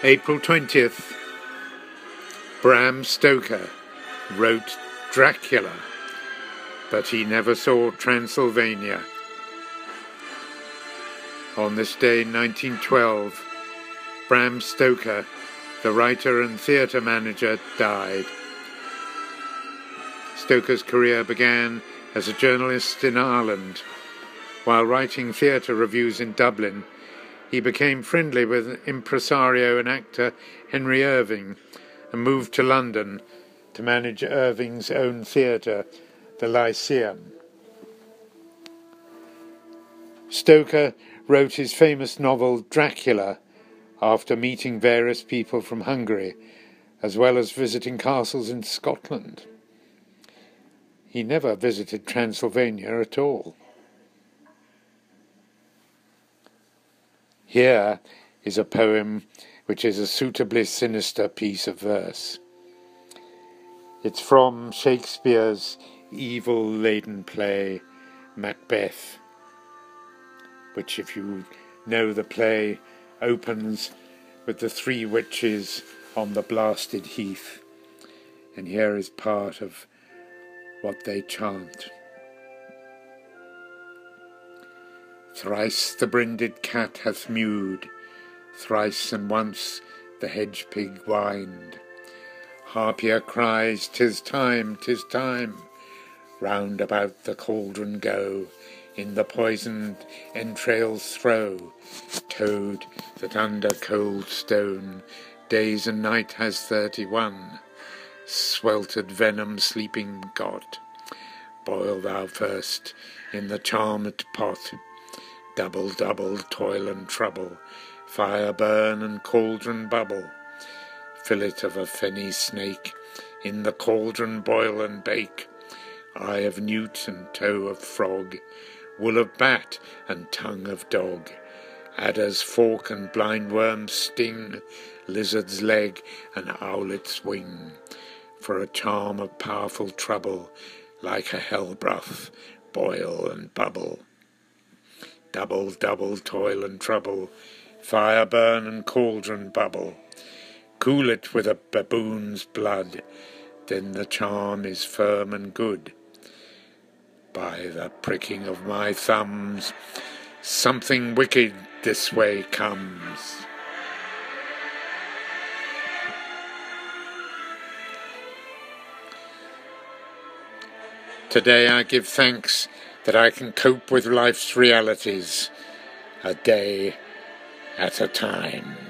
April 20th, Bram Stoker wrote Dracula, but he never saw Transylvania. On this day, 1912, Bram Stoker, the writer and theatre manager, died. Stoker's career began as a journalist in Ireland. While writing theatre reviews in Dublin, he became friendly with impresario and actor Henry Irving and moved to London to manage Irving's own theatre, the Lyceum. Stoker wrote his famous novel Dracula after meeting various people from Hungary, as well as visiting castles in Scotland. He never visited Transylvania at all. Here is a poem which is a suitably sinister piece of verse. It's from Shakespeare's evil-laden play, Macbeth, which, if you know the play, opens with the three witches on the blasted heath. And here is part of what they chant. Thrice the brinded cat hath mewed, thrice and once the hedge pig whined. Harpier cries, 'tis time, 'tis time. Round about the cauldron go, in the poisoned entrails throw. Toad that under cold stone days and night has 31, sweltered venom sleeping got. Boil thou first in the charmed pot. Double, double, toil and trouble, fire burn and cauldron bubble. Fillet of a fenny snake, in the cauldron boil and bake. Eye of newt and toe of frog, wool of bat and tongue of dog. Adder's fork and blindworm's sting, lizard's leg and owlet's wing. For a charm of powerful trouble, like a hell broth, boil and bubble. Double, double, toil and trouble, fire burn and cauldron bubble. Cool it with a baboon's blood, then the charm is firm and good. By the pricking of my thumbs, something wicked this way comes. Today I give thanks that I can cope with life's realities, a day at a time.